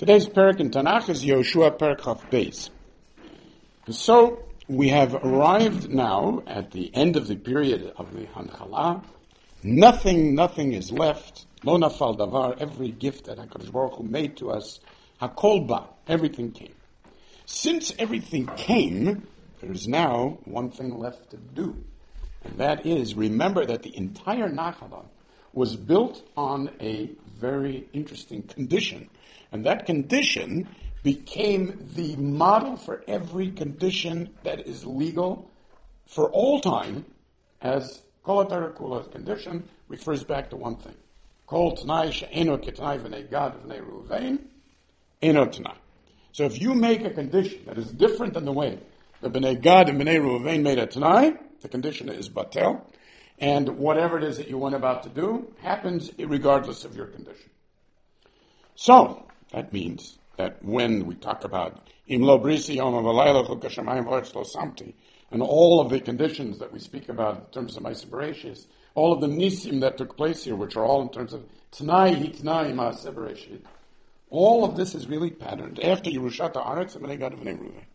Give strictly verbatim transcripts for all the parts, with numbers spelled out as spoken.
Today's parak in Tanakh is Yoshua Parak Chaf Beis. So we have arrived now at the end of the period of the Hanchala. Nothing, nothing is left. Lo nafal davar. Every gift that HaKadosh Baruch Hu made to us, Hakol ba. Everything came. Since everything came, there is now one thing left to do, and that is remember that the entire Nachala was built on a very interesting condition. And that condition became the model for every condition that is legal for all time, as Kol HaTorah Kula's condition refers back to one thing. Kol T'nai she'eno k't'nai v'nei Gad v'nei Ruvain, eno t'nai. So if you make a condition that is different than the way the B'nai Gad and B'nai Ruvain made a t'nai, the condition is batel, and whatever it is that you went about to do happens regardless of your condition. So, that means that when we talk about Imlo Brisi Yom Avalayla Chuk HaShamayim V'Aretz Lo Samti, and all of the conditions that we speak about in terms of Ma'aseh Bereshis, all of the nisim that took place here, which are all in terms of T'nai Hitnai Ma'aseh Bereshis, all of this is really patterned after Yerushat Haaretz and B'nai Gad B'nai Ruvain.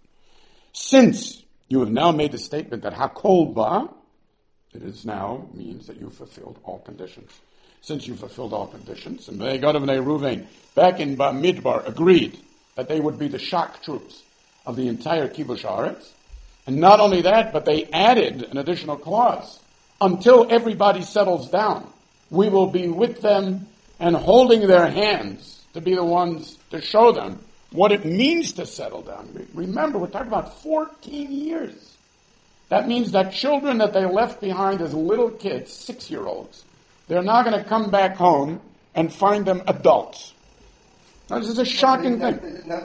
Since you have now made the statement that Hakol Ba, it is now means that you fulfilled all conditions. Since you fulfilled all conditions, and B'nai Gad and B'nai Ruvain, back in Bamidbar, agreed that they would be the shock troops of the entire Kibush Haaretz. And not only that, but they added an additional clause. Until everybody settles down, we will be with them and holding their hands to be the ones to show them what it means to settle down. Remember, we're talking about fourteen years. That means that children that they left behind as little kids, six-year-olds, they're now going to come back home and find them adults. Now, this is a shocking thing.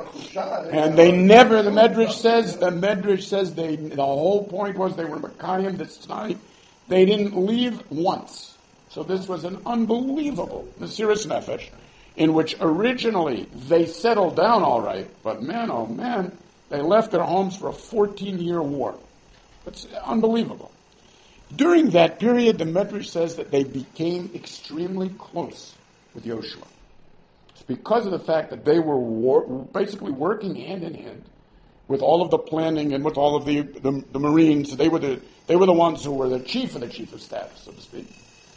And they never, the Medrash says, the Medrash says they, the whole point was they were Makayim this night. They didn't leave once. So this was an unbelievable Mesiras Nefesh, in which originally they settled down all right, but man, oh man, they left their homes for a fourteen-year war. It's unbelievable. During that period, the Medrash says that they became extremely close with Yoshua. It's because of the fact that they were war, basically working hand in hand with all of the planning and with all of the, the, the Marines. They were the they were the ones who were the chief of the chief of staff, so to speak.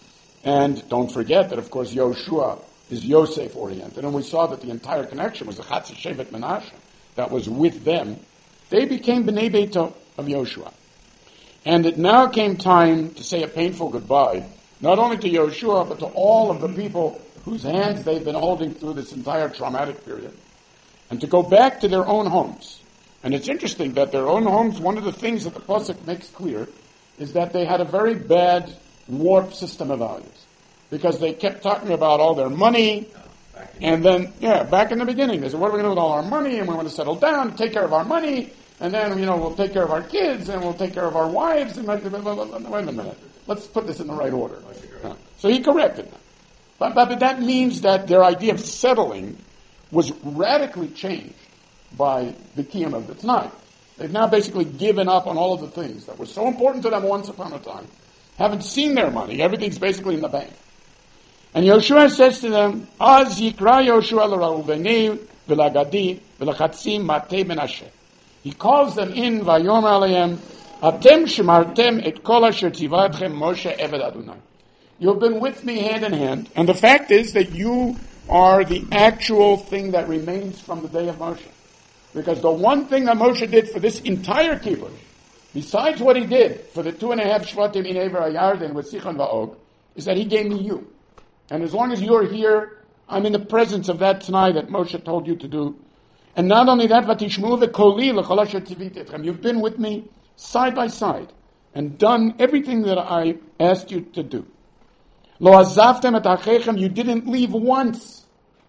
And don't forget that, of course, Yoshua is Yosef oriented, and we saw that the entire connection was the Chatzi Shevet Menashe that was with them. They became B'nai Beito of Yoshua. And it now came time to say a painful goodbye, not only to Yoshua, but to all of the people whose hands they've been holding through this entire traumatic period, and to go back to their own homes. And it's interesting that their own homes, one of the things that the Pasuk makes clear is that they had a very bad warped system of values, because they kept talking about all their money, and then, yeah, back in the beginning, they said, what are we going to do with all our money, and we want to settle down, take care of our money, and then, you know, we'll take care of our kids, and we'll take care of our wives, and wait a minute, let's put this in the right order. Yeah. So he corrected them. But, but, but that means that their idea of settling was radically changed by the Kiyum of the T'nai. They've now basically given up on all of the things that were so important to them once upon a time, haven't seen their money, everything's basically in the bank. And Yoshua says to them, Az yikra Yoshua l'Reuveni v'l'Gadi v'l'Chatzi matei Menashe. He calls them in, Vayomer Aleim, Atem shemartem et kol asher tiva etchem Moshe eved Adonai. You've been with me hand in hand, and the fact is that you are the actual thing that remains from the day of Moshe. Because the one thing that Moshe did for this entire kibbutz, besides what he did for the two and a half shvatim in Ever HaYarden with Sichon Va'og, is that he gave me you. And as long as you're here, I'm in the presence of that T'nai that Moshe told you to do. And not only that, Vatishmu v'koli l'chol asher tiviti etchem. You've been with me side by side and done everything that I asked you to do. Lo azavtem et achechem. You didn't leave once.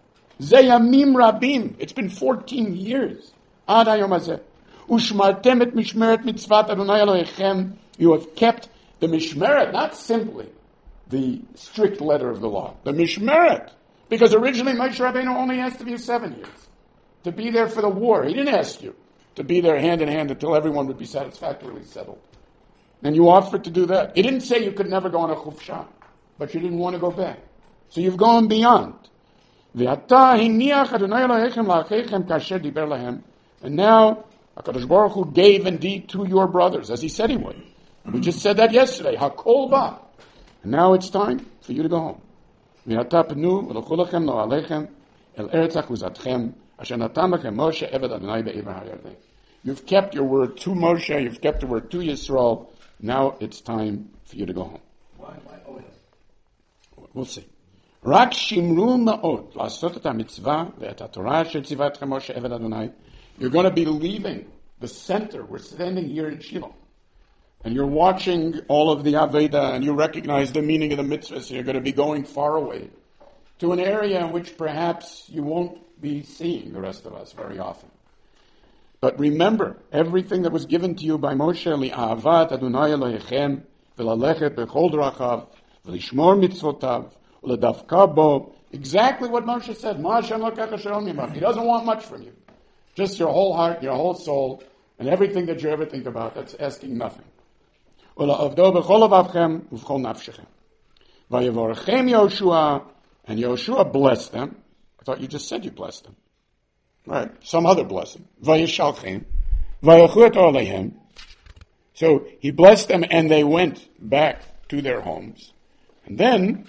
Zeyamim rabim. It's been fourteen years. Ad hayom hazeh. Ushmartem et mishmeret mitzvat Adonai Elohechem. You have kept the mishmeret, not simply the strict letter of the law, the mishmeret. Because originally Moshe Rabbeinu only asked of you seven years to be there for the war. He didn't ask you to be there hand in hand until everyone would be satisfactorily settled. And you offered to do that. He didn't say you could never go on a chufsha, but you didn't want to go back. So you've gone beyond. V'ata hiniach Adonai Elohechem la'achechem kasher diber lahem. And now, HaKadosh Baruch Hu gave indeed to your brothers, as he said he would. We just said that yesterday. Hakol ba. And now it's time for you to go home. V'ata penu v'lochulachem lo alechem el eretz achuzatchem asher natan lachem Moshe eved Adonai be'ever ha'yarden. You've kept your word to Moshe. You've kept the word to Yisrael. Now it's time for you to go home. Why? Why? Oh, yes. We'll see. Rak shimru ma'od la'asot et ha'mitzvah ve'et ha'torah asher tzivatchem Moshe eved Adonai. You're going to be leaving the center. We're standing here in Shiloh. And you're watching all of the Aveda, and you recognize the meaning of the mitzvahs. So you're going to be going far away to an area in which perhaps you won't be seeing the rest of us very often. But remember, everything that was given to you by Moshe, li'ahavat Adonai Elohechem, v'lalechet b'chol drachav, v'lishmor mitzvotav, v'ledavka bo, exactly what Moshe said. Ma Hashem lokech asher al mimach. He doesn't want much from you. Just your whole heart, your whole soul, and everything that you ever think about. That's asking nothing. V'la'avdo b'chol avavchem, v'chol nafshechem. V'yavorchem Yoshua, and Yoshua blessed them. I thought you just said you blessed them. Right, some other blessing. Vayishalchem, vayachuet oleihem. So he blessed them, and they went back to their homes. And then,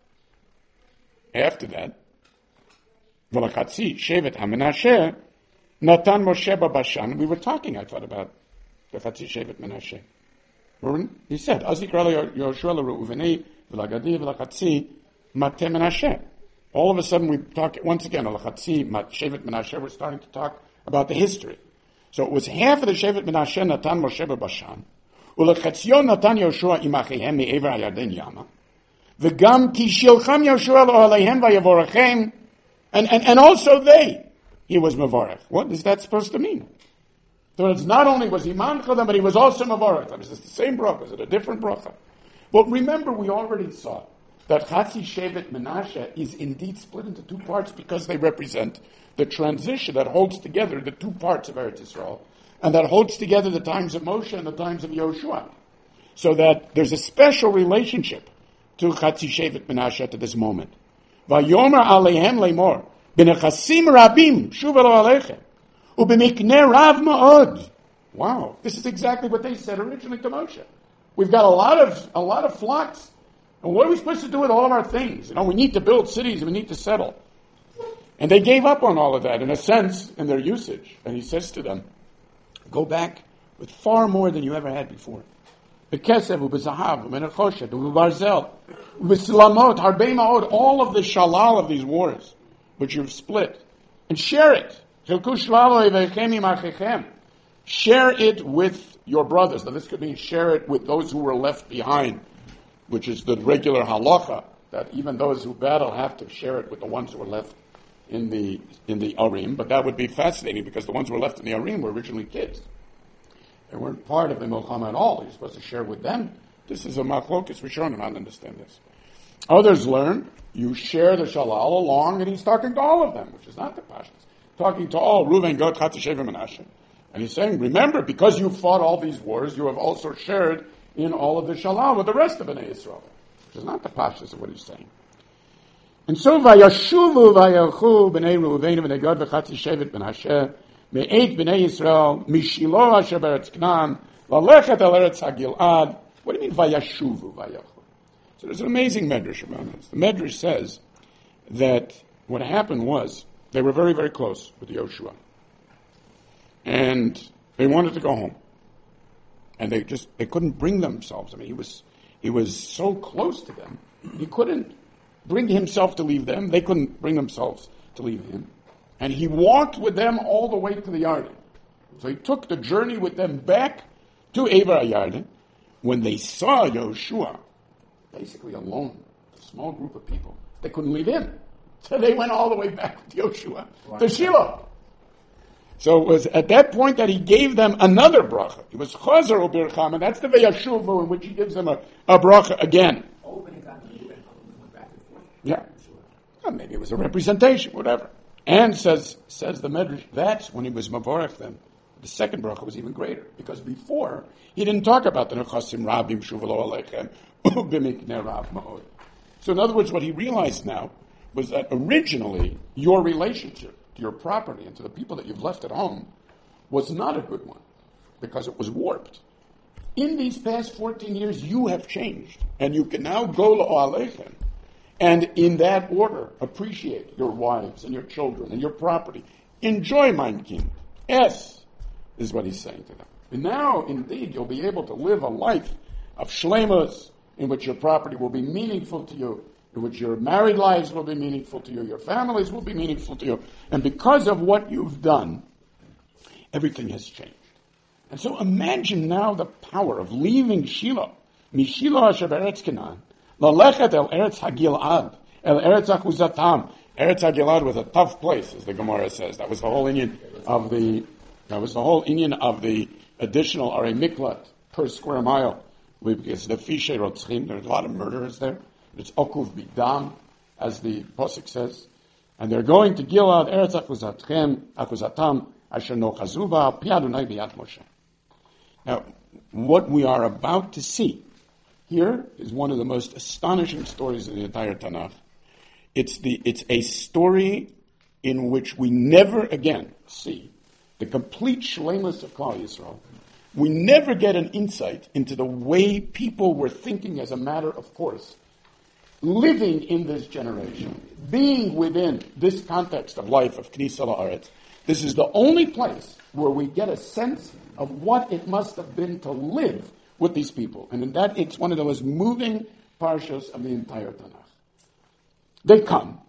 after that, v'lachatzi shevet haMenashe natan Moshe babashan. We were talking, I thought, about the chatzi shevet Menashe. He said, "Azikra Yoshua leReuvenei v'lagadi v'lachatzi mateh Menashe." All of a sudden, we talk once again. Al-Chatzi, Shevet Menashe. We're starting to talk about the history. So it was half of the Shevet Menashe Natan Moshe b'Bashan, u'lechatzion Natan Yoshua imachihem me'ever hayarden yama, v'gam ki shilcham Yoshua lo'aleihem vayavorachem, and and and also they, he was mevorach. What is that supposed to mean? So it's not only was he mancha them, but he was also mevorach. Is this the same bracha? Is it a different bracha? Well, remember, we already saw that Chatzi Shevet Menashe is indeed split into two parts because they represent the transition that holds together the two parts of Eretz Yisrael, and that holds together the times of Moshe and the times of Yoshua. So that there's a special relationship to Chatzi Shevet Menashe to this moment. Vayomer aleihem leimor, b'nechasim rabim, shuva lo aleichem, u'b'mikneh rav ma'od. Wow, this is exactly what they said originally to Moshe. We've got a lot of a lot of flocks. And what are we supposed to do with all of our things? You know, we need to build cities, we need to settle. And they gave up on all of that, in a sense, in their usage. And he says to them, go back with far more than you ever had before. B'kesev, u'b'zahav, u'menachoshet, u'barzel, u'b'silamot, harbei ma'od, all of the shalal of these wars, which you've split. And share it. Chilku shlalo evechem imachechem. Share it with your brothers. Now this could mean share it with those who were left behind, which is the regular halacha, that even those who battle have to share it with the ones who are left in the in the Arim. But that would be fascinating because the ones who were left in the Arim were originally kids. They weren't part of the Milchama at all. You're supposed to share with them. This is a machlokas. Rishonim don't understand this. Others learn you share the shalal along, and he's talking to all of them, which is not the Pashtas. Talking to all, Reuven, Gad, Chatzi, Shevet, Menashe. And he's saying, remember, because you fought all these wars, you have also shared in all of the shalal with the rest of Bnei Yisrael, which is not the pashtus of what he's saying. And so, vayashuvu vayalchu b'nei Reuven b'nei Gad v'chatzi shevet Menashe me'eit b'nei Yisrael mishilo asher beretz Knan lalechet al eretz hagilad. What do you mean vayashuvu vayalchu? So there's an amazing medrash about this. The medrash says that what happened was they were very, very close with Yoshua, and they wanted to go home. And they just, they couldn't bring themselves. I mean, he was, he was so close to them. He couldn't bring himself to leave them. They couldn't bring themselves to leave him. And he walked with them all the way to the Yarden. So he took the journey with them back to Ever HaYarden. When they saw Yoshua, basically alone, a small group of people, they couldn't leave him. So they went all the way back with Yoshua to Shiloh. So it was at that point that he gave them another bracha. It was Chazer Ubircham, and that's the Vayashuvu in which he gives them a, a bracha again. Yeah. Well, maybe it was a representation, whatever. And says says the Medrash, that's when he was Mavorech them. The second bracha was even greater, because before, he didn't talk about the Nechasim Rabim Shuvalo Alechem B'mikneh Rav Ma'od. So in other words, what he realized now was that originally your relationship to your property and to the people that you've left at home was not a good one because it was warped. In these past fourteen years, you have changed, and you can now go la'alechem, and in that order, appreciate your wives and your children and your property. Enjoy mein Kind. Yes, is what he's saying to them. And now, indeed, you'll be able to live a life of shleimus, in which your property will be meaningful to you, in which your married lives will be meaningful to you, your families will be meaningful to you. And because of what you've done, everything has changed. And so imagine now the power of leaving Shiloh, Mishilo asher be'eretz Canaan, lalechet el eretz hagilad, el eretz achuzatam. Eretz hagilad was a tough place, as the Gemara says. That was the whole Indian of the, that was the whole Indian of the additional Arei Miklat per square mile. Because the Fishe Rotzchim, there's a lot of murderers there. It's Okuv Bidam, as the Posuk says. And they're going to Gilad, Eretz Akuzatchem, Akuzatam, Asher no Chazuba, Piadunai Biyat Moshe. Now, what we are about to see here is one of the most astonishing stories in the entire Tanakh. It's the, it's a story in which we never again see the complete shleimus of Klal Yisrael. We never get an insight into the way people were thinking as a matter of course, living in this generation, being within this context of life of Knesset La'aretz. This is the only place where we get a sense of what it must have been to live with these people. And in that, it's one of the most moving parshas of the entire Tanakh. They come.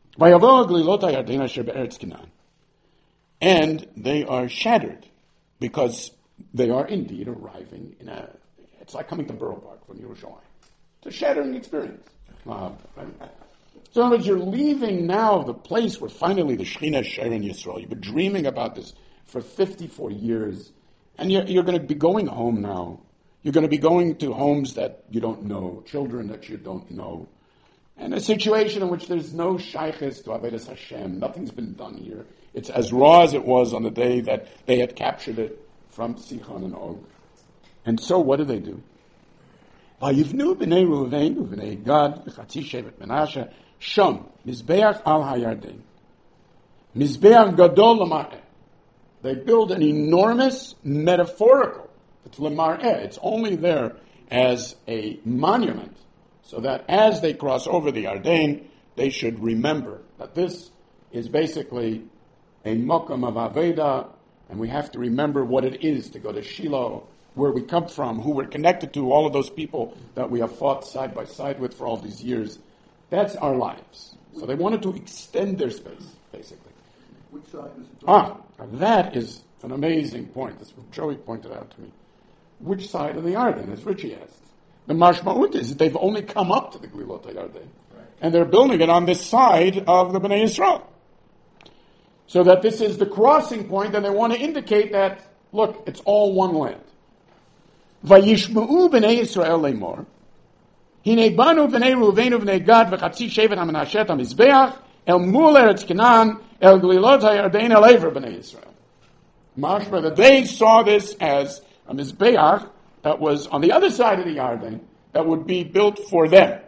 And they are shattered because they are indeed arriving in a, it's like coming to Borough Park from Yerushalayim. It's a shattering experience. Uh, so in other words, you're leaving now the place where finally the Shekhinah is sharing Yisrael. You've been dreaming about this for fifty-four years, and you're, you're going to be going home now. You're going to be going to homes that you don't know, children that you don't know, and a situation in which there's no shayches to Avodas Hashem. Nothing's been done here. It's as raw as it was on the day that they had captured it from Sichon and Og. And so what do they do? Vayivnu b'nei Reuven u'b'nei Gad v'chatzi shevet Menashe sham mizbeach al hayarden mizbeach gadol l'mar'eh. They build an enormous metaphorical. It's l'mar'eh. It's only there as a monument, so that as they cross over the Yarden, they should remember that this is basically a mokum of Aveda. And we have to remember what it is to go to Shiloh, where we come from, who we're connected to, all of those people that we have fought side by side with for all these years. That's our lives. So they wanted to extend their space, basically. Which side is it? Ah, that is an amazing point. That's what Joey pointed out to me. Which side of the Yarden, as Richie asked? The mashma'ut is that they've only come up to the Glilot Yarden. Right. And they're building it on this side of the Bnei Yisrael. So that this is the crossing point, and they want to indicate that, look, it's all one land. Vayishma'u b'nei Yisrael le'mor, hine banu b'nei Ruvenu b'nei Gad v'chatzi shevet ha'menashet ha'mizbeach el mul eretz Canaan el glilot ha'yarden el ever b'nei Yisrael. Mashma, that they saw this as a mizbeach that was on the other side of the Yarden that would be built for them.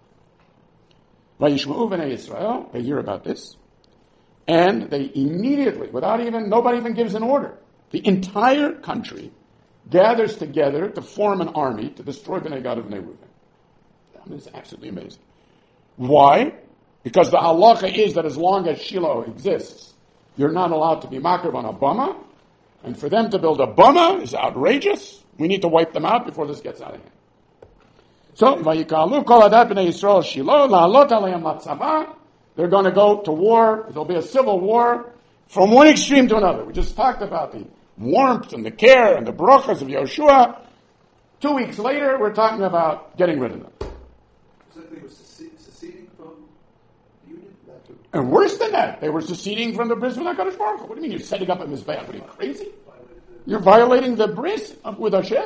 Vayishma'u b'nei Yisrael, they hear about this. And they immediately, without even, nobody even gives an order, the entire country gathers together to form an army to destroy Bnei Gad and Bnei Reuven. I mean, it's absolutely amazing. Why? Because the halacha is that as long as Shiloh exists, you're not allowed to be makrav on a bama, and for them to build a bama is outrageous. We need to wipe them out before this gets out of hand. So, vayikalu kol adat b'nei Yisrael Shiloh la'alot aleim latzavah. They're going to go to war. There'll be a civil war from one extreme to another. We just talked about the warmth and the care and the brachas of Yoshua. Two weeks later, we're talking about getting rid of them. So they were seceding from the Union? And worse than that, they were seceding from the bris with HaKadosh Baruch Hu. What do you mean you're setting up a mizbeach? What are you, crazy? You're violating the bris with Hashem?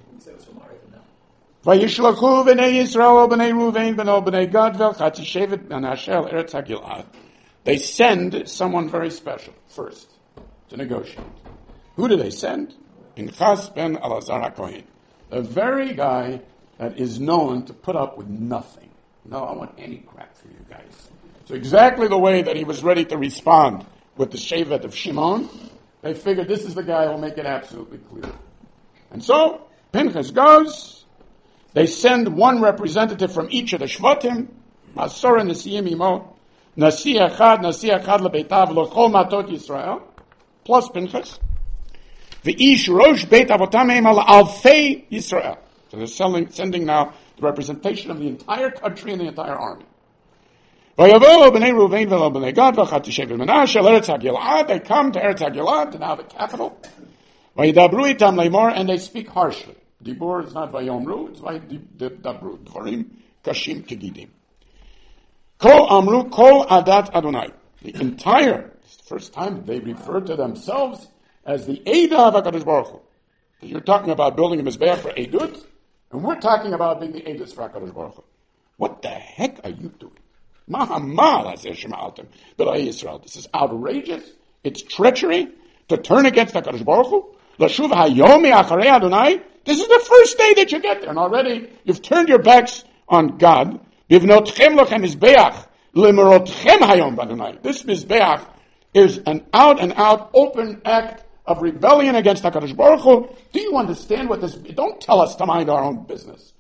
Vayishlachu b'nei Yisrael b'nei Ruvain b'nei b'nei Gad v'chatzi shevet Menashe eretz hagilad. They send someone very special first to negotiate. Who do they send? Pinchas ben Elazar HaKohen, the very guy that is known to put up with nothing. No, I want any crap from you guys. So exactly the way that he was ready to respond with the Shevet of Shimon, they figured this is the guy who will make it absolutely clear. And so, Pinchas goes, they send one representative from each of the Shvatim, Masora Nesiyim Imo, Nasi Echad, Nasi Echad Lebeitav, L'chol Matot Yisrael, plus Pinchas, V'ish Rosh Beit Avotam Eim Al Alfei Yisrael. So they're sending, sending now the representation of the entire country and the entire army. They come to Eretz HaGilad, now the capital. And they speak harshly. Dibur is not Vayomru, it's Vayidabru. Dvarim Kashim Kegidim. Kol Amru, Kol Adat Adonai. The entire, it's the first time they refer to themselves as the Eidah of HaKadosh Baruch Hu. You're talking about building a Mizbeach for Eidut, and we're talking about being the Eidus for HaKadosh Baruch Hu. What the heck are you doing? This is outrageous. It's treachery to turn against HaKadosh Baruch Hu. This is the first day that you get there, and already you've turned your backs on God. This Mizbeach is an out-and-out open act of rebellion against HaKadosh Baruch Hu. Do you understand what this... Don't tell us to mind our own business.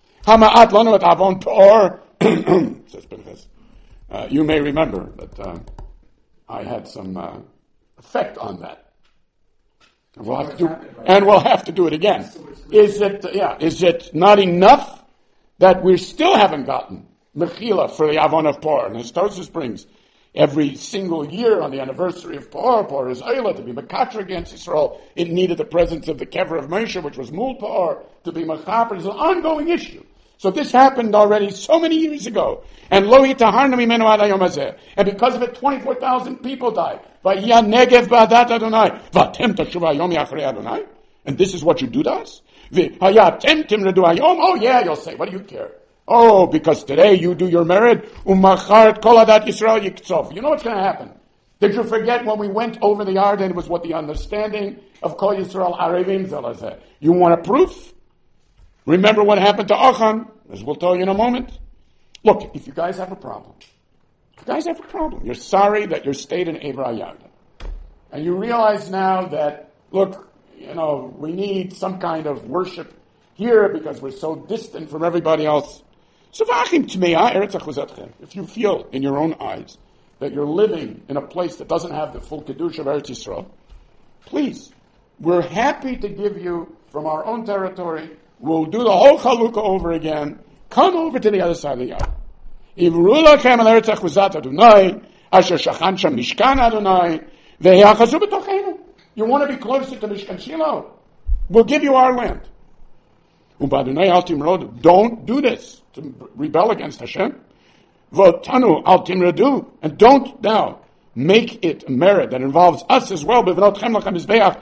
Says Pinchas. Uh, you may remember that uh, I had some uh, effect on that. And we'll, have to do, and we'll have to do it again. Is it, uh, yeah, is it not enough that we still haven't gotten Mechila for the Avon of Por? And as Tosfos brings, every single year on the anniversary of Por, Por is Eila, to be Mekatra against Yisrael, it needed the presence of the Kever of Moshe, which was Mul Por, to be Mechaper. It's an ongoing issue. So this happened already so many years ago. And lo yitaharna mimenu ad hayom hazeh. And because of it, twenty-four thousand people died. Vayya negev ba'adat Adonai. V'atem tashuva hayom yachrei Adonai. And this is what you do to us? V'haya atem timredu hayom. Oh yeah, you'll say, what do you care? Oh, because today you do your merit. Umachar kol adat Yisrael yiktzov. You know what's going to happen? Did you forget when we went over the Yarden, it was what the understanding of kol Yisrael arevim zelazeh. You want a proof? Remember what happened to Achan, as we'll tell you in a moment. Look, if you guys have a problem, if you guys have a problem, you're sorry that you're stayed in Eivra Yarden. And you realize now that, look, you know, we need some kind of worship here because we're so distant from everybody else. So if you feel in your own eyes that you're living in a place that doesn't have the full Kedusha of Eretz Yisrael, please, we're happy to give you from our own territory. We'll do the whole Chalukah over again. Come over to the other side of the yard. You want to be closer to Mishkan Shiloh? We'll give you our land. Don't do this to rebel against Hashem. And don't now make it a merit that involves us as well. To build another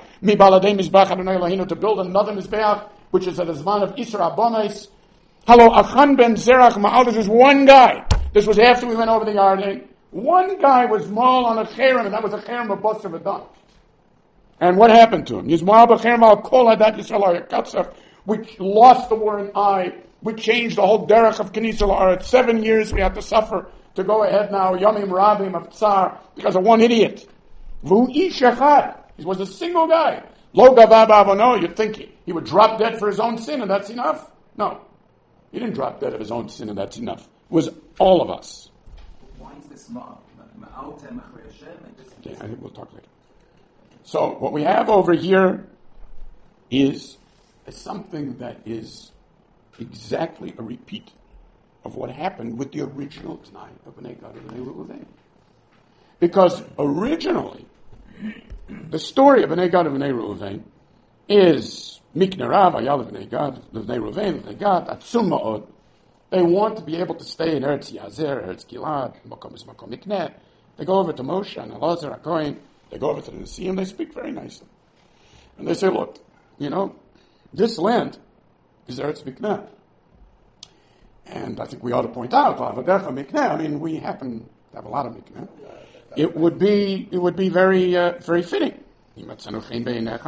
Mizbeach, which is at the Zman of Isra Abonis. Hello, Achan ben Zerach Ma'al. This is one guy. This was after we went over the Yarden. One guy was mauled on a cherem, and that was a cherem of Bosser V'dan. And what happened to him? Yizmael b'cherem al kol hadat Yisrael ha'katzach, which lost the war in eye, which changed the whole derech of Knesset La'aretz. Seven years we had to suffer to go ahead now, Yomim Rabim of Tsar, because of one idiot. V'hu ish echad. He was a single guy. Lo gava ba'avono. You'd think he, he would drop dead for his own sin, and that's enough? No. He didn't drop dead of his own sin, and that's enough. It was all of us. Why is this ma'al? Okay, I think we'll talk later. So what we have over here is, is something that is exactly a repeat of what happened with the original T'nai of Bnei Gad and Bnei Reuven. Because originally, the story of Bnei Gad and Bnei Reuven is Mikneh Rav, Ayal Bnei Gad, Bnei Reuven, Bnei Gad, Atzum Ma'od. They want to be able to stay in Eretz Yazer, Eretz Gilad, Makom is Makom Mikneh. They go over to Moshe and Elazar HaKohen. They go over to the Nesiim. They speak very nicely. And they say, look, you know, this land is Eretz Mikneh. And I think we ought to point out, Lavadecha Mikneh, I mean, we happen to have a lot of Mikneh. It would be, it would be very, uh, very fitting. Yutan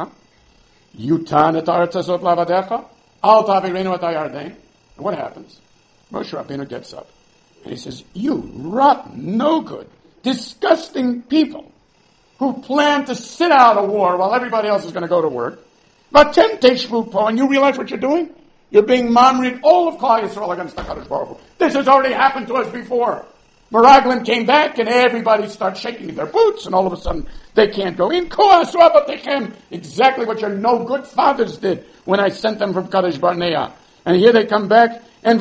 et haaretz hazot lavadecha, al ta'avireinu et hayarden. And what happens? Moshe Rabbeinu gets up. And he says, you rotten, no good, disgusting people who plan to sit out a war while everybody else is going to go to work. But and you realize what you're doing? You're being mamrid all of Klal Yisrael against the Kadosh Baruch Hu. This has already happened to us before. Meraglim came back and everybody starts shaking their boots and all of a sudden they can't go in. Exactly what your no good fathers did when I sent them from Kadesh Barnea. And here they come back and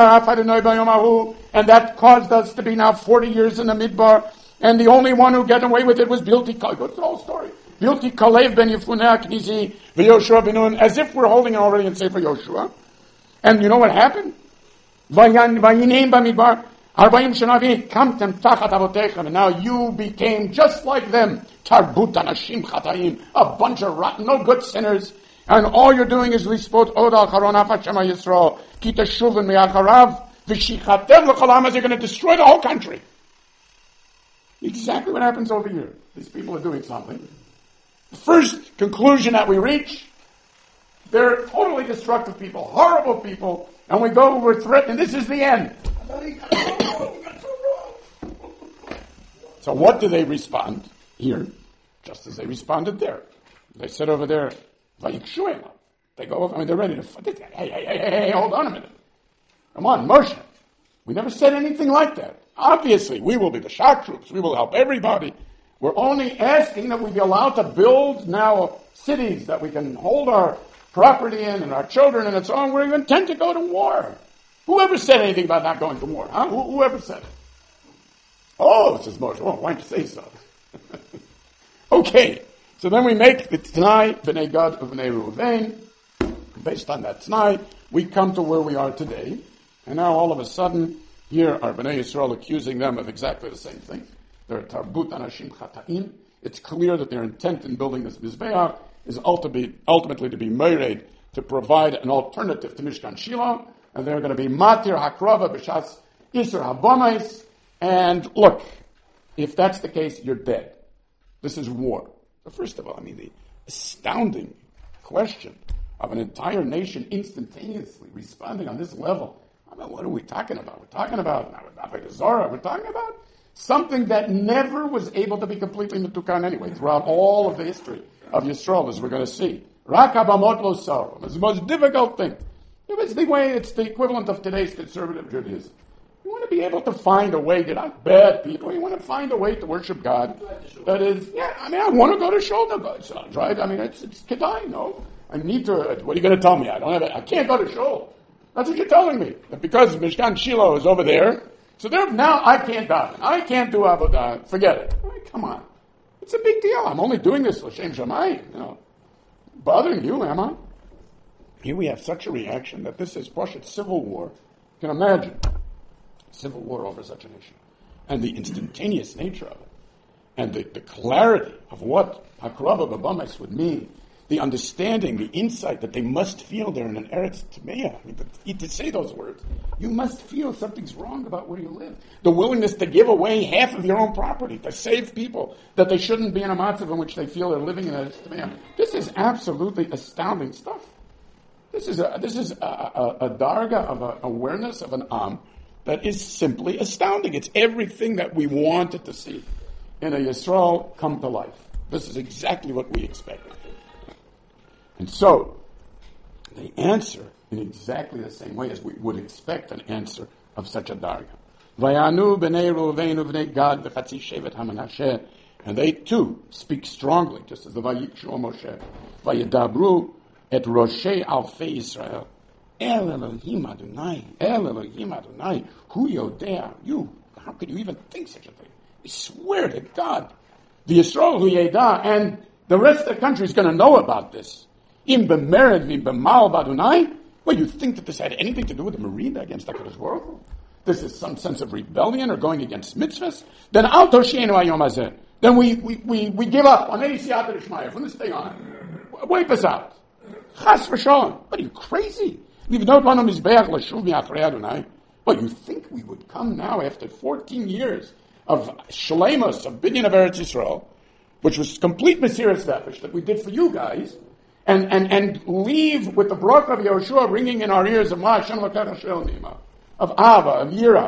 and that caused us to be now forty years in the Midbar, and the only one who got away with it was Bilti Kalev. What's the whole story? Bilti Kalev ben Yefuneh Knizi v'Yoshua ben Nun, as if we're holding it already in Sefer Yoshua. And you know what happened? Vayinem b'Midbar Arbaim Shanavi kamtem tachat avoteichem, and now you became just like them. Tarbut anashim chataim, a bunch of rotten, no good sinners. And all you're doing is lispot od al charon afat shema Yisrael ki teshuvin me'acharav v'shichatem l'cholam, you're going to destroy the whole country. Exactly what happens over here. These people are doing something. The first conclusion that we reach, they're totally destructive people, horrible people, and we go, we're threatened, this is the end. So what do they respond here? Just as they responded there. They said over there, they go over, I mean, they're ready to, hey, hey, hey, hey, hey, hold on a minute. Come on, Moshe. We never said anything like that. Obviously, we will be the shock troops. We will help everybody. We're only asking that we be allowed to build now cities that we can hold our property in and our children and so on. We intend to go to war. Whoever said anything about not going to war? Huh? Who, whoever said it? Oh, says Moshe. Oh, why don't you say so? Okay. So then we make the T'nai, B'nai Gad of B'nai Reuven. Based on that T'nai, we come to where we are today. And now all of a sudden, here are B'nai Yisrael accusing them of exactly the same thing. They're Tarbut Anashim Chata'im. It's clear that their intent in building this Mizbeach is ultimately, ultimately to be married to provide an alternative to Mishkan Shiloh. And they're going to be Matir Hakrava B'Shas Isur Habomais. And look, if that's the case, you're dead. This is war. So first of all, I mean, the astounding question of an entire nation instantaneously responding on this level. I mean, what are we talking about? We're talking about Zora. We're talking about something that never was able to be completely Metukan anyway, throughout all of the history of Yisrael, as we're going to see. Rak habamot lo saro. It's the most difficult thing. It's the way, it's the equivalent of today's conservative Judaism. You want to be able to find a way, you're not bad people, you want to find a way to worship God that is, yeah, I mean, I want to go to Shul, right? I mean, it's, it's Kedai, no? I need to, what are you going to tell me? I don't have it, I can't go to Shul. That's what you're telling me. That because Mishkan Shiloh is over there, so there, now I can't daven. I can't do Avodah. Forget it. I mean, come on. It's a big deal. I'm only doing this L'Shem Shamayim, you know. Bothering you, am I? Here we have such a reaction that this is Pashut civil war. You can imagine. Civil war over such a nation. And the instantaneous nature of it. And the, the clarity of what Hakrava B'Bames would mean. The understanding, the insight that they must feel they're in an Eretz Tameah. I mean, to say those words, you must feel something's wrong about where you live. The willingness to give away half of your own property, to save people, that they shouldn't be in a matzav in which they feel they're living in an Eretz Tameah. This is absolutely astounding stuff. This is a, this is a, a, a darga of a awareness of an Am that is simply astounding. It's everything that we wanted to see in a Yisrael come to life. This is exactly what we expected. And so, they answer in exactly the same way as we would expect an answer of such a darga. Vayanu b'nei Reuven u'b'nei Gad v'chatzi shevet haManasheh, and they too speak strongly, just as the Vayikshu Moshe. Vayidabru et Roshei Alfei Yisrael. El Elohim Adonai, El Elohim Adonai, Hu Yodea, you, how could you even think such a thing? I swear to God, the Yisrael Hu Yeda, and the rest of the country is going to know about this. Im b'mered v'b'mal b'Adonai? Well, you think that this had anything to do with the Merida against the Kadosh Baruch Hu? This is some sense of rebellion or going against mitzvahs? Then al toshienu hayom hazeh. Then we, we, we, we give up on any siyata d'shmaya from this day on. Wipe us out. Chas v'sholom. What are you, crazy? Well, you think we would come now after fourteen years of shleimus, of binyan of Eretz Yisrael, which was complete Mesiras Nefesh that we did for you guys, and, and, and leave with the bracha of Yehoshua ringing in our ears of Ma Hashem L'Kach Hashem Nima, of Ava, of Yira,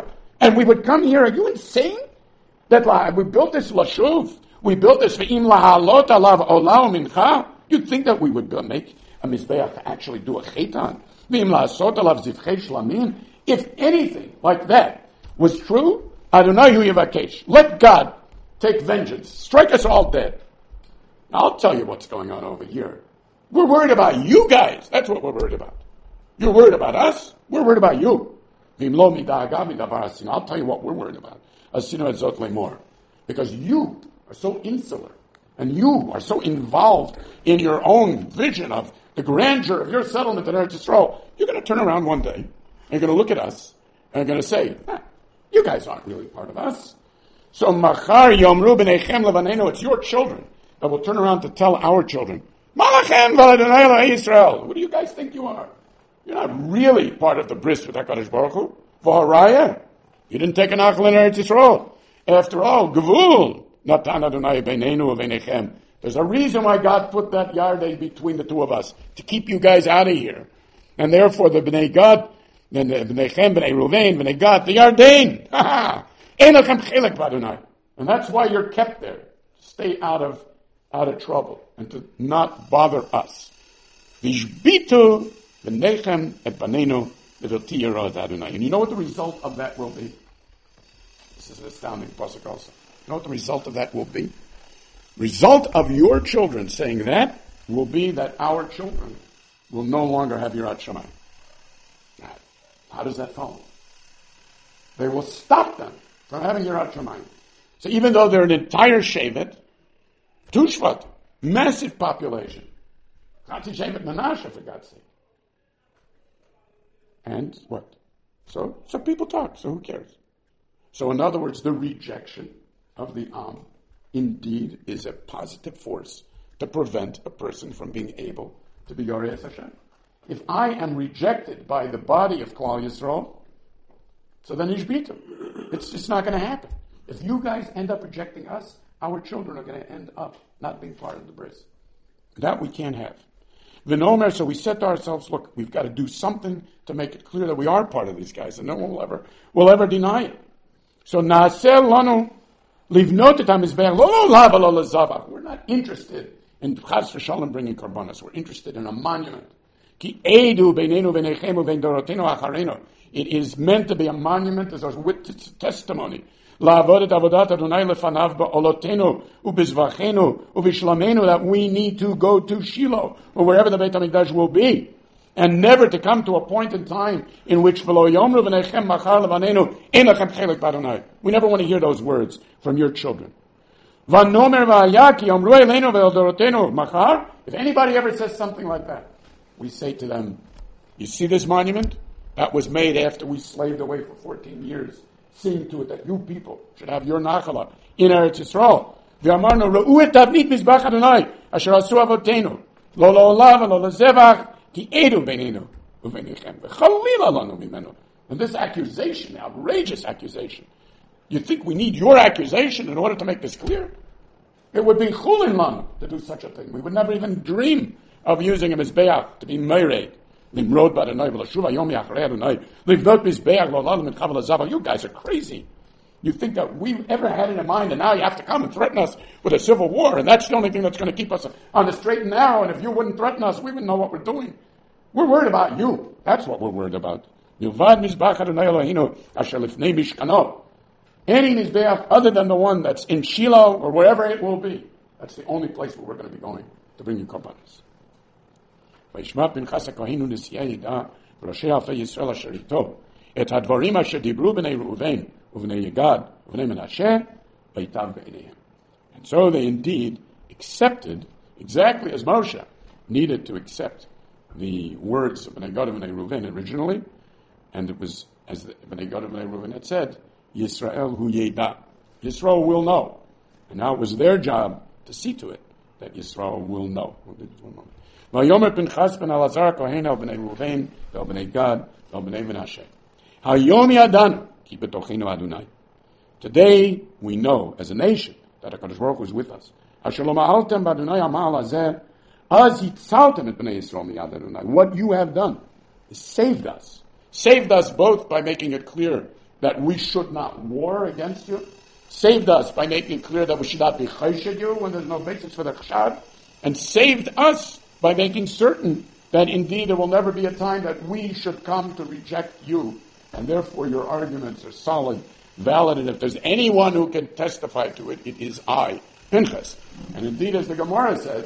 And we would come here, are you insane? That like, we built this Lashuv, we built this Ve'im Lahalot Alav Olah Mincha. You'd think that we would make a Mizbeach to actually do a Chetan. Ve'im Lahasot Alav Zivchei Shlamim. If anything like that was true, Adonai Hu Yevakesh. Let God take vengeance. Strike us all dead. I'll tell you what's going on over here. We're worried about you guys. That's what we're worried about. You're worried about us. We're worried about you. I'll tell you what we're worried about. Because you are so insular and you are so involved in your own vision of the grandeur of your settlement in Eretz Yisrael. You're going to turn around one day and you're going to look at us and you're going to say, ah, you guys aren't really part of us. So machar yomru b'neichem levanenu, it's your children that will turn around to tell our children, Malachem v'ladonai Yisrael. What do you guys think you are? You're not really part of the bris with HaKadosh Baruch Hu. V'haraya, you didn't take an achal in Eretz Yisrael. After all, gevul natan Adonai beinenu u'beinechem. There's a reason why God put that yardei between the two of us, to keep you guys out of here. And therefore the Bnei Gad, then the Bnei Chem, Bnei Ruvain, Bnei Gad, the Yardain. Enochem chelek b'Adonai. And that's why you're kept there. Stay out of out of trouble and to not bother us. Vishbitu b'nechem et banenu v'doti yerod Adonai. And you know what the result of that will be? This is an astounding pasuk also. You know what the result of that will be? Result of your children saying that will be that our children will no longer have Yirat Shamayim. How does that follow? They will stop them from having Yirat Shamayim. So even though they're an entire Shevet, two Shvat, massive population, Chatzi Shevet Menashe, for God's sake. And what? So, so people talk, so who cares? So in other words, the rejection of the Am indeed is a positive force to prevent a person from being able to be Yoreh Hashem. If I am rejected by the body of Klal Yisrael, so then Ishbitu. It's just not going to happen. If you guys end up rejecting us, our children are going to end up not being part of the bris. That we can't have. V'nomer, so we said to ourselves, look, we've got to do something to make it clear that we are part of these guys, and no one will ever will ever deny it. So naaseh lanu livnot et hamizbeach lo lo lava lo lezavach. We're not interested in chas v'shalom bringing karbanos. We're interested in a monument. Ki eidu beinenu v'neichemu v'ein dorotenu acharenu. It is meant to be a monument as a witness testimony. La'avod et avodat Adonai lefanav ba'olotenu u'bizvachenu u'bishlamenu, that we need to go to Shiloh or wherever the Beit HaMikdash will be, and never to come to a point in time in which v'lo yomru v'neichem machar levanenu ein lachem chelek b'Adonai. We never want to hear those words from your children. V'nomer v'haya ki yomru eleinu ve'odorotenu machar. If anybody ever says something like that, we say to them, you see this monument? That was made after we slaved away for fourteen years, seeing to it that you people should have your nachala in Eretz Yisrael. V'amarnu ra'u et tavnit mizbach Adonai asher asu avotenu lo la'olav lo lezevach ki edu beinenu uvenichem v'chalila lanu mimenu. And this accusation, outrageous accusation, you think we need your accusation in order to make this clear? It would be chulin lanu to do such a thing. We would never even dream of using a mizbeach to be meireg. Limrod b'Adonai v'lashuva yom yachrei Adonai livnot mizbeach lo lalu min chavel hazava. You guys are crazy. You think that we ever had it in mind, and now you have to come and threaten us with a civil war, and that's the only thing that's going to keep us on the straight and narrow, and if you wouldn't threaten us, we wouldn't know what we're doing. We're worried about you. That's what we're worried about. Milvad mizbach Adonai Eloheinu asher lifnei mishkano. Any mizbeach other than the one that's in Shiloh or wherever it will be, that's the only place where we're going to be going to bring you korbanos. וישמע פנחס הכהן ונשיאי העדה וראשי אלפי ישראל אשר איתו את הדברים אשר דיברו בני ראובן ובני יגד ובני מנשה ויטב בעיניהם. And so they indeed accepted, exactly as Moshe needed to accept the words of Bnei Gad and Bnei Reuven originally, and it was, as the Bnei Gad and Bnei Reuven had said, Yisrael hu yeda. Yisrael will know. And now it was their job to see to it that Yisrael will know. One moment. Vayomer Pinchas ben Elazar Kohen el bnei Reuven el bnei Gad el bnei Menashe. Hayom yadanu ki betochenu Adonai. Today we know as a nation that HaKadosh Baruch Hu is with us. Asher lo ma'altem b'Adonai ha'ma'al hazeh az yitzaltem et bnei Yisrael miyad Adonai. What you have done is saved us. Saved us both by making it clear that we should not war against you, saved us by making it clear that we should not be chayshid you when there's no basis for the chashad, and saved us by making certain that indeed there will never be a time that we should come to reject you, and therefore your arguments are solid, valid, and if there's anyone who can testify to it, it is I, Pinchas. And indeed, as the Gemara says,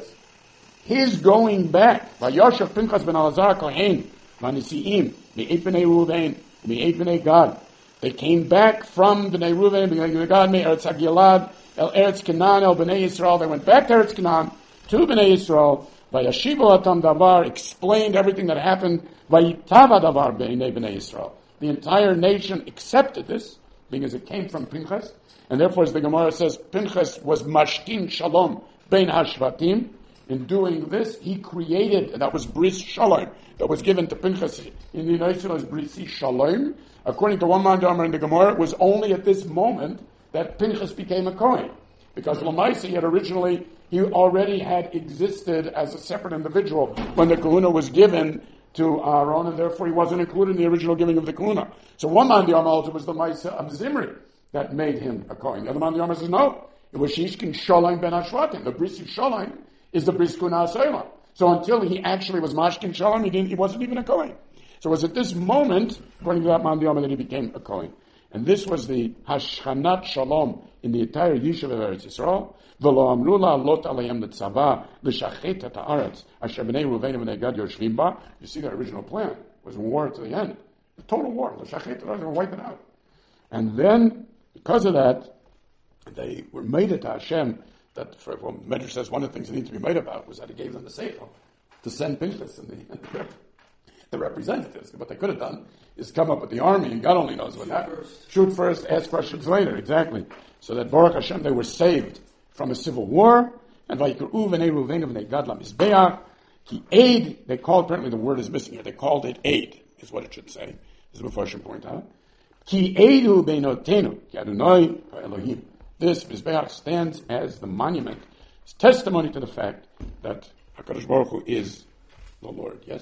his going back, Vayoshev Pinchas ben Elazar Kohen, Vanisiim, Me'et b'nei Ruvain, Me'et b'nei Gad. They came back from Bnei Ruvain, Bnei Gad, Me'eretz HaGilad, El Eretz Canaan, El Bnei Yisrael. They went back to Eretz Canaan, to Bnei Yisrael. Vayashivu Atam Davar, explained everything that happened. Vayitava Davar Bnei Bnei Yisrael. The entire nation accepted this, because it came from Pinchas, and therefore, as the Gemara says, Pinchas was mashkin shalom bein hashvatim. In doing this, he created, and that was bris shalom, that was given to Pinchas in the United States as brisi shalom. According to one man Damar in the Gemara, it was only at this moment that Pinchas became a Kohen, because Lamaisi had originally, he already had existed as a separate individual when the kahuna was given to Aaron, and therefore he wasn't included in the original giving of the kahuna. So one man Damar was the Maisa of Zimri that made him a Kohen. The other man Damar says, no, it was Shishkin Shalom ben Ashvatim. The brisi shalom is the bris kuna Asayla. So until he actually was mashkin shalom, he didn't, he wasn't even a Kohen. So it was at this moment, according to that man Diyama, that he became a Kohen. And this was the Hashchanat Shalom in the entire Yishuv of Eretz Yisrael. V'lo amrula lot alayim l'tzava l'shachet et ha'aretz asher b'nei Ruvain v'nei Gad yoshvim ba. You see, their original plan was war to the end. A total war. L'shachet et ha'aretz, wipe it out. And then, because of that, they were made it to Hashem, that, for, well, Medrash says one of the things they need to be made about was that he gave them the sefer to send Pinchas and the, and the, the representatives. What they could have done is come up with the army, and God only knows what happened. Shoot first, ask questions later, exactly. So that Baruch Hashem, they were saved from a civil war, and Vayikru v'nei Ruvain v'nei Gad la'mizbeach, ki aid, they called, apparently the word is missing here, they called it aid, is what it should say, as the Mepharshim point out. Ki aidu beinotenu, ki Adonai Elohim. This Mizbeach stands as the monument, as testimony to the fact that HaKadosh Baruch Hu is the Lord. Yes?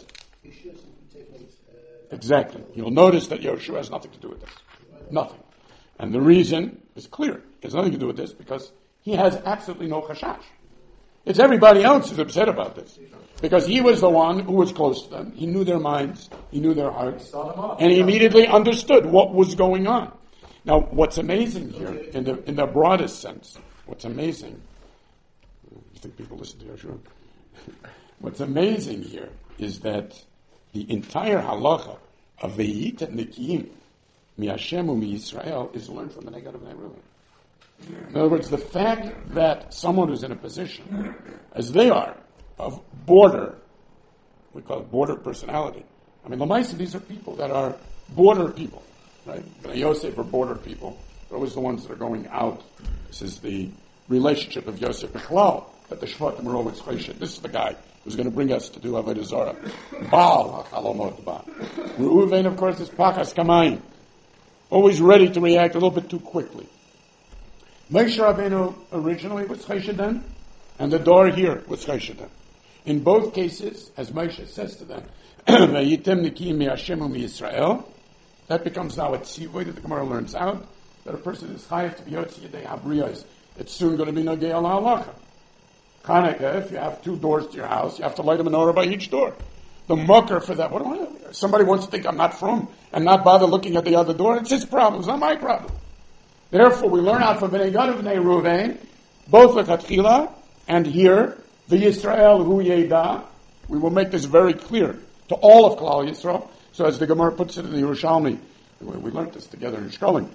Exactly. You'll notice that Yehoshua has nothing to do with this. Nothing. And the reason is clear. It has nothing to do with this because he has absolutely no chashash. It's everybody else who's upset about this. Because he was the one who was close to them. He knew their minds. He knew their hearts. And he immediately understood what was going on. Now, what's amazing here, in the in the broadest sense, what's amazing, you think people listen to Yehoshua? What's amazing here is that the entire halacha of V'yit Nikiim mi Hashem u'mi Yisrael is learned from the Negad of Neiruven. In other words, the fact that someone who's in a position, as they are, of border, we call it border personality. I mean, Lamaisa, these are people that are border people. Right? The Yosef are border people. They're always the ones that are going out. This is the relationship of Yosef Bechlal, that the Shvatim are always chayshit. This is the guy who's going to bring us to do Avodah Zarah. Baal HaChalomot Ba. Reuven, of course, is Pachas Kamayim. Always ready to react a little bit too quickly. Moshe Rabbeinu originally was chayshit then, and the door here was chayshit then. In both cases, as Moshe says to them, Vayitem Nikim mi Hashem u'mi Yisrael, that becomes now a tzivoy that the Gemara learns out, that a person is chayav to be yotzi yedei habriyos. It's soon going to be nogei al halacha. Chanukah, if you have two doors to your house, you have to light a menorah by each door. The mucker for that, what do I, somebody wants to think I'm not from, and not bother looking at the other door, it's his problem, it's not my problem. Therefore, we learn out from Bnei Gad and Bnei Ruvain, both l'chatchila, and here, the Yisrael hu yeda, we will make this very clear to all of Klal Yisrael. So as the Gemara puts it in the Yerushalmi, we learned this together in Shkolim,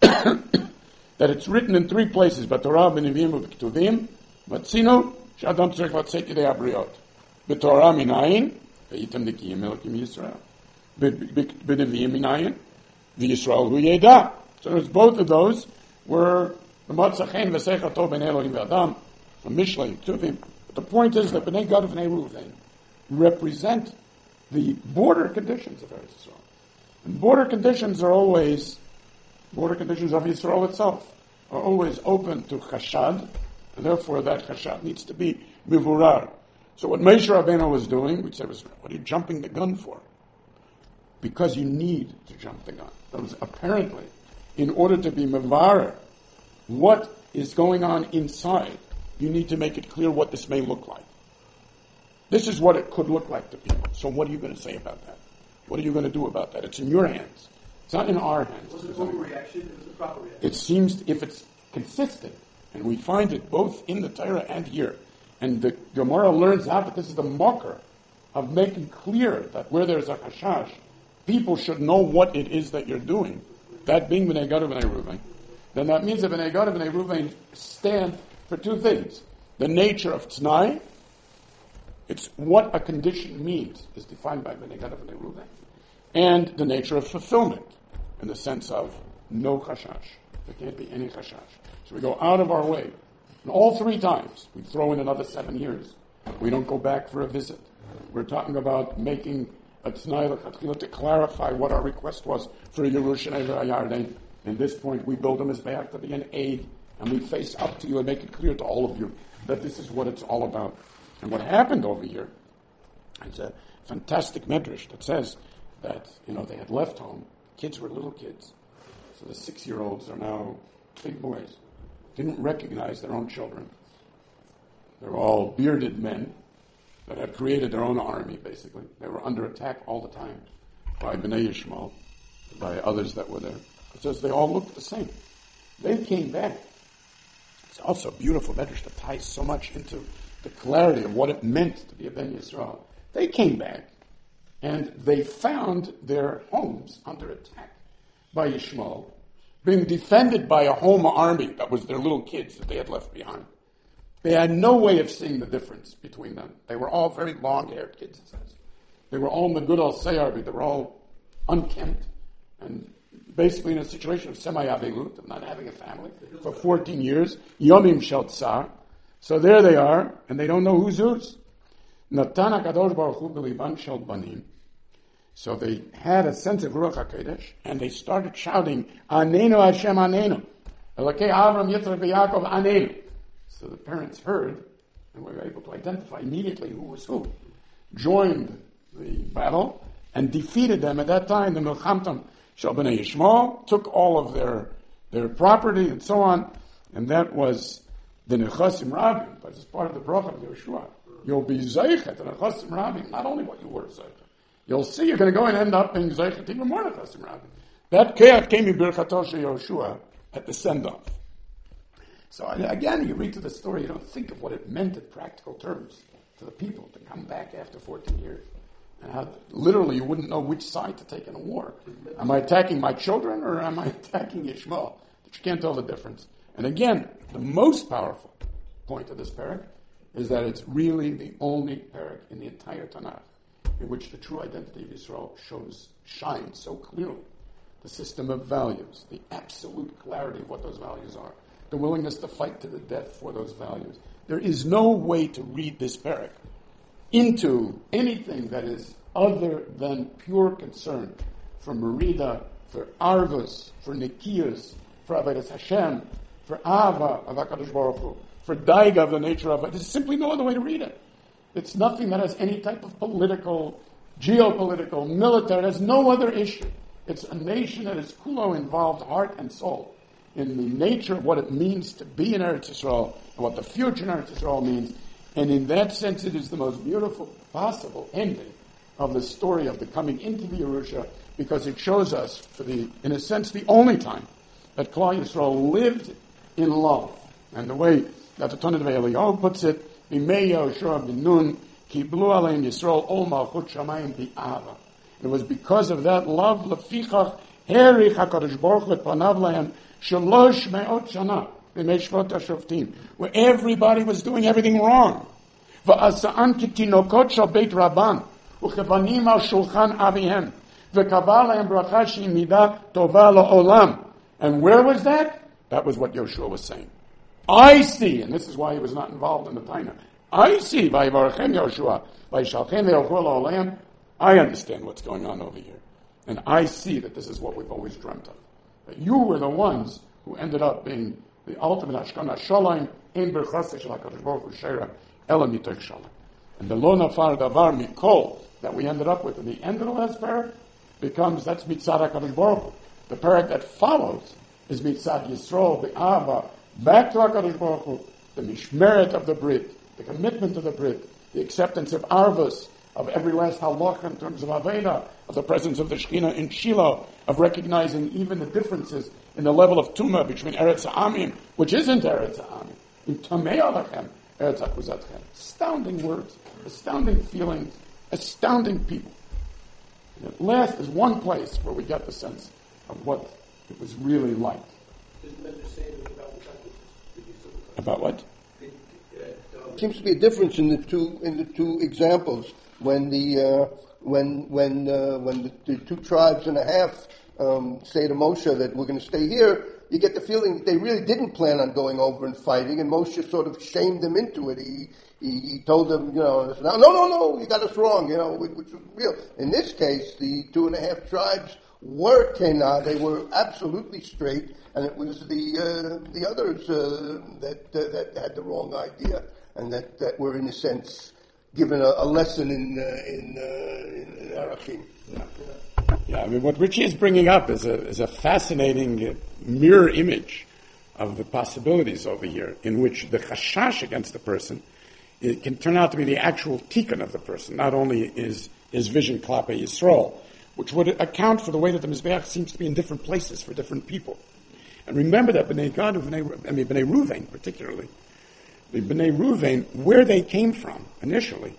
that it's written in three places, B'Torah, B'Nevim, B'Ktuvim, B'Tzino, Sh'adam tzorech v'tzek yedei habriyot. B'Torah minayin, V'yitem nikiyim elokim Yisrael. B'Nevim minayin, V'Yisrael hu yeda. So there's both of those were the Matzachen V'Sechato Ben Elohim V'Adam, from Mishlei, Ktuvim. But the point is that B'nei Gad and B'nei Ruvain represent the border conditions of Eretz Yisrael. And border conditions are always, border conditions of Yisrael itself, are always open to chashad, and therefore that chashad needs to be mivurar. So what Moshe Rabbeinu was doing, we'd say, was, what are you jumping the gun for? Because you need to jump the gun. That was apparently, in order to be mevarer what is going on inside, you need to make it clear what this may look like. This is what it could look like to people. So what are you going to say about that? What are you going to do about that? It's in your hands. It's not in our hands. Was it an overreaction? It was a proper reaction. It seems, if it's consistent, and we find it both in the Torah and here, and the Gemara learns out that this is the mocker of making clear that where there's a chashash, people should know what it is that you're doing, that being B'nai Gad and B'nai Ruvain, then that means that B'nai Gad and B'nai Ruvain stand for two things. The nature of T'nai, it's what a condition means, is defined by B'nai Gad and B'nai Ruvain, and the nature of fulfillment, in the sense of no chashash. There can't be any chashash. So we go out of our way. And all three times, we throw in another seven years. We don't go back for a visit. We're talking about making a t'nai l'chatchila to clarify what our request was for Yerushalayim v'Yarden. At this point, we build a mizbeach to be an aid, and we face up to you and make it clear to all of you that this is what it's all about. And what happened over here, it's a fantastic medrash that says that, you know, they had left home. Kids were little kids. So the six-year-olds are now big boys. Didn't recognize their own children. They were all bearded men that had created their own army, basically. They were under attack all the time by Bnei Yishmael, by others that were there. It says they all looked the same. They came back. It's also a beautiful medrash that ties so much into the clarity of what it meant to be a Ben Yisrael. They came back, and they found their homes under attack by Yishmael, being defended by a home army that was their little kids that they had left behind. They had no way of seeing the difference between them. They were all very long-haired kids, it says. They were all Megudal Seyarbi. They were all unkempt and basically in a situation of semi-avelut, of not having a family for fourteen years. Yomim shel tsar. So there they are, and they don't know who's whose. Natan HaKadosh Baruch Hu b'liban shel banim. So they had a sense of Ruach HaKodesh, and they started shouting, Anenu Hashem Anenu. Elokei Avram Yitzchak v'Yaakov Anenu. So the parents heard, and were able to identify immediately who was who. Joined the battle, and defeated them. At that time, the Milchamtam Shel B'nai Yishmael took all of their, their property and so on, and that was the Nechasim Rabim, but it's part of the bracha of Yeshua. You'll be Zeichet, the Nechasim Rabim, not only what you were Zeichet. You'll see you're going to go and end up being Zeichet even more Nechasim Rabim. That Keach came in Birchato Shel Yoshua at the send-off. So again, you read to the story, you don't think of what it meant in practical terms to the people to come back after fourteen years. And how literally you wouldn't know which side to take in a war. Am I attacking my children or am I attacking Yishmael? But you can't tell the difference. And again, the most powerful point of this parak is that it's really the only parak in the entire Tanakh in which the true identity of Israel shows, shines so clearly. The system of values, the absolute clarity of what those values are, the willingness to fight to the death for those values. There is no way to read this parak into anything that is other than pure concern for Merida, for Arvus, for Nikiyas, for Avodas Hashem, for Ava of HaKadosh Baruch Hu, for Daiga of the nature of it. There's simply no other way to read it. It's nothing that has any type of political, geopolitical, military. It has no other issue. It's a nation that is kulo involved, heart and soul, in the nature of what it means to be in Eretz Yisrael and what the future in Eretz Yisrael means. And in that sense, it is the most beautiful possible ending of the story of the coming into the Yerusha, because it shows us, for the, in a sense, the only time that Klal Yisrael lived in love. And the way that the Tanit Eliyahu puts it, B'mei Yehoshua b'nun kiblu aleim Yisrael ol malchut shamayim bi'ava. It was because of that love, lefichach herich HaKadosh Baruch Hu et panav lahem shalosh me'ot shana. Where everybody was doing everything wrong. And where was that? That was what Yoshua was saying. I see, and this is why he was not involved in the Taina. I see, I understand what's going on over here. And I see that this is what we've always dreamt of. That you were the ones who ended up being the ultimate Ashkana Shalom in Berchasei Shel HaKadosh Baruch Hu Sheira Ela Mitoch Shalom. And the Lo Nafar Davar Mikol that we ended up with in the end of the last parak becomes, that's Mitzad HaKadosh Baruch Hu. The parak that follows is Mitzad Yisrael, the Ava, back to HaKadosh Baruch Hu, the Mishmeret of the Brit, the commitment to the Brit, the acceptance of Arvus, of every last halacha in terms of Aveda, of the presence of the Shekhinah in Shiloh, of recognizing even the differences in the level of Tumah between Eretz Ha'amim, which isn't Eretz Ha'amim, in Tamei Alachem, Eretz HaKuzatchem. Astounding words, astounding feelings, astounding people. And at last is one place where we get the sense of what it was really like. About what? Seems to be a difference in the two in the two examples. When the uh, when when uh, when the, the two tribes and a half um, say to Moshe that we're going to stay here, you get the feeling that they really didn't plan on going over and fighting, and Moshe sort of shamed them into it. He he, he told them, you know, no, no, no, you got us wrong, you know, which was real. In this case, the two and a half tribes were Kenah; they were absolutely straight, and it was the uh, the others uh, that uh, that had the wrong idea, and that, that were in a sense given a, a lesson in uh, in, uh, in Arachim. Yeah. yeah, I mean, what Richie is bringing up is a is a fascinating uh, mirror image of the possibilities over here, in which the chashash against the person it can turn out to be the actual tikkun of the person. Not only is his vision klapei Yisrael, which would account for the way that the Mizbeach seems to be in different places for different people. And remember that Bnei Gad, Bnei, I mean Bnei Ruvain particularly, the Bnei Ruvain, where they came from initially,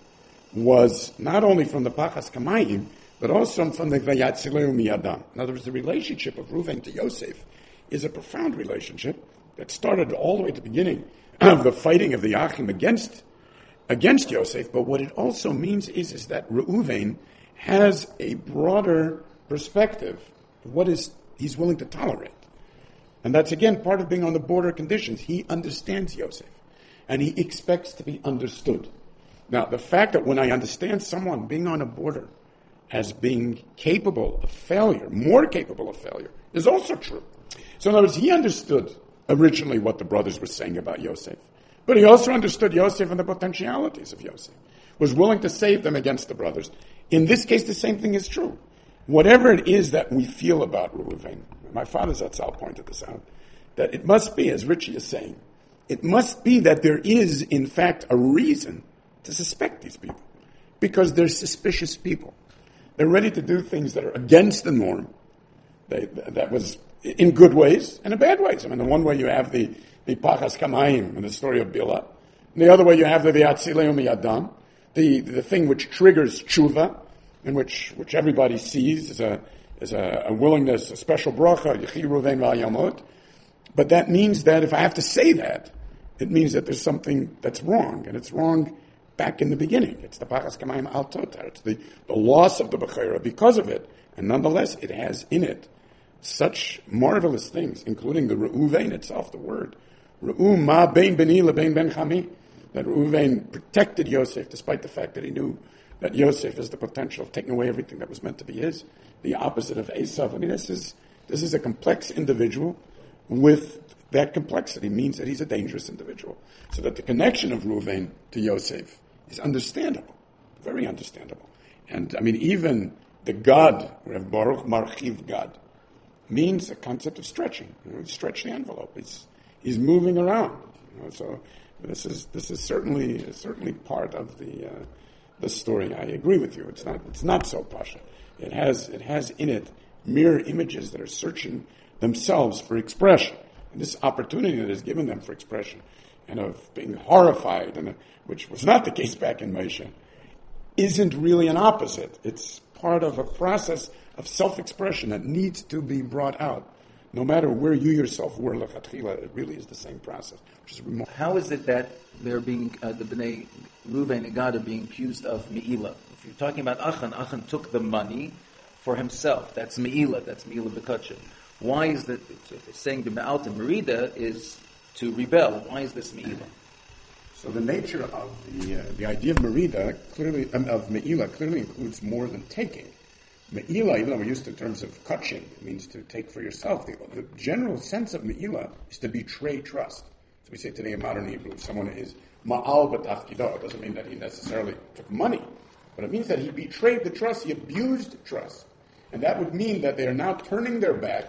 was not only from the Pachas Kamayim, but also from the Vayatzileu Miyadam. In other words, the relationship of Ruvain to Yosef is a profound relationship that started all the way at the beginning of the fighting of the Achim against against Yosef. But what it also means is, is that Reuven has a broader perspective of what is he's willing to tolerate. And that's, again, part of being on the border conditions. He understands Yosef, and he expects to be understood. Now, the fact that when I understand someone being on a border as being capable of failure, more capable of failure, is also true. So in other words, he understood originally what the brothers were saying about Yosef, but he also understood Yosef and the potentialities of Yosef, was willing to save them against the brothers. In this case, the same thing is true. Whatever it is that we feel about Reuven, my father Zatzal pointed this out, that it must be, as Richie is saying, it must be that there is, in fact, a reason to suspect these people, because they're suspicious people. They're ready to do things that are against the norm. They, that was in good ways and in bad ways. I mean, the one way you have the, the Pachas Kamayim and the story of Bilah. And the other way you have the Vayatzileu Miyadam, the, the thing which triggers tshuva, in which, which everybody sees as a, as a, a willingness, a special bracha, Yechi Ruvain V'Yamot. But that means that if I have to say that, it means that there's something that's wrong, and it's wrong back in the beginning. It's the Pachas Kamayim Al Totar. It's the, the loss of the Bechira because of it. And nonetheless, it has in it such marvelous things, including the Reuven itself, the word. Re'u ma bein beni lebein ben chami. That Reuven protected Yosef despite the fact that he knew that Yosef has the potential of taking away everything that was meant to be his. The opposite of Esav. I mean, this is, this is a complex individual with that complexity means that he's a dangerous individual. So that the connection of Reuven to Yosef is understandable, very understandable. And I mean, even the God, Rav Baruch Marchiv God, means a concept of stretching. You know, stretch the envelope. He's he's moving around. You know, so this is this is certainly certainly part of the uh, the story. I agree with you. It's not it's not so pasha. It has it has in it mirror images that are searching themselves for expression. And this opportunity that is given them for expression and of being horrified, and uh, which was not the case back in Moshe, isn't really an opposite. It's part of a process of self-expression that needs to be brought out. No matter where you yourself were, lechatchila, it really is the same process. Which is remarkable. How is it that they're being, uh, the Bnei Reuven and Gad are being accused of Me'ilah? If you're talking about Achan, Achan took the money for himself. That's Me'ilah, that's Me'ilah B'Kachim. Why is that, if saying the Me'alta Merida is to rebel, why is this Me'ilah? So the nature of the uh, the idea of Merida, clearly, um, of Me'ilah, clearly includes more than taking. Me'ilah, even though we're used to terms of kachim, it means to take for yourself. The, the general sense of Me'ilah is to betray trust. So we say today in modern Hebrew, if someone is ma'al b'tafkido, it doesn't mean that he necessarily took money, but it means that he betrayed the trust, he abused trust. And that would mean that they are now turning their back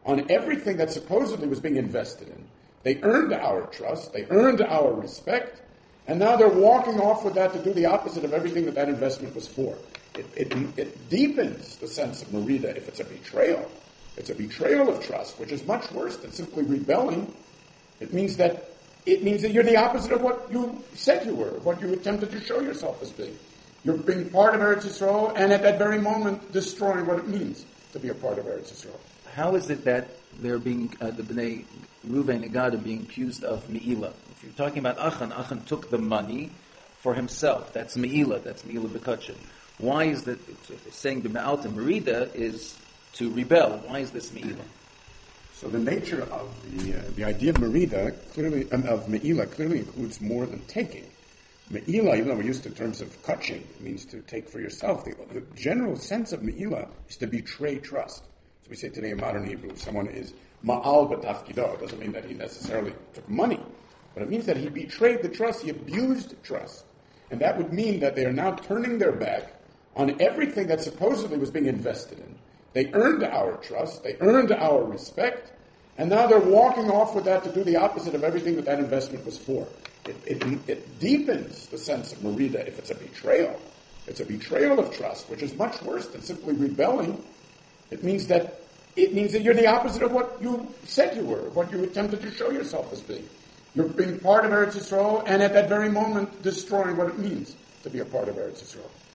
on everything that supposedly was being invested in. They earned our trust, they earned our respect, and now they're walking off with that to do the opposite of everything that that investment was for. It, it, it deepens the sense of merida if it's a betrayal. It's a betrayal of trust, which is much worse than simply rebelling. It means that it means that you're the opposite of what you said you were, of what you attempted to show yourself as being. You're being part of Eretz Yisrael, and at that very moment destroying what it means to be a part of Eretz Yisrael. How is it that they're being, uh, the Bnei Reuven and Gad are being accused of Me'ilah? If you're talking about Achan, Achan took the money for himself. That's Me'ilah, that's Me'ilah B'Kachin. Why is that, if they're saying the Me'alta Merida is to rebel, why is this Me'ilah? So the nature of the uh, the idea of Merida, clearly, um, of Me'ilah, clearly includes more than taking. Me'ilah, even though we're used to terms of kaching, means to take for yourself. The, the general sense of Me'ilah is to betray trust. So we say today in modern Hebrew, if someone is ma'al b'tafkido, it doesn't mean that he necessarily took money, but it means that he betrayed the trust, he abused trust. And that would mean that they are now turning their back on everything that supposedly was being invested in. They earned our trust, they earned our respect, and now they're walking off with that to do the opposite of everything that that investment was for. It, it, it deepens the sense of merida if it's a betrayal. It's a betrayal of trust, which is much worse than simply rebelling. It means that it means that you're the opposite of what you said you were, of what you attempted to show yourself as being. You're being part of Eretz Yisrael, and at that very moment destroying what it means to be a part of Eretz Yisrael.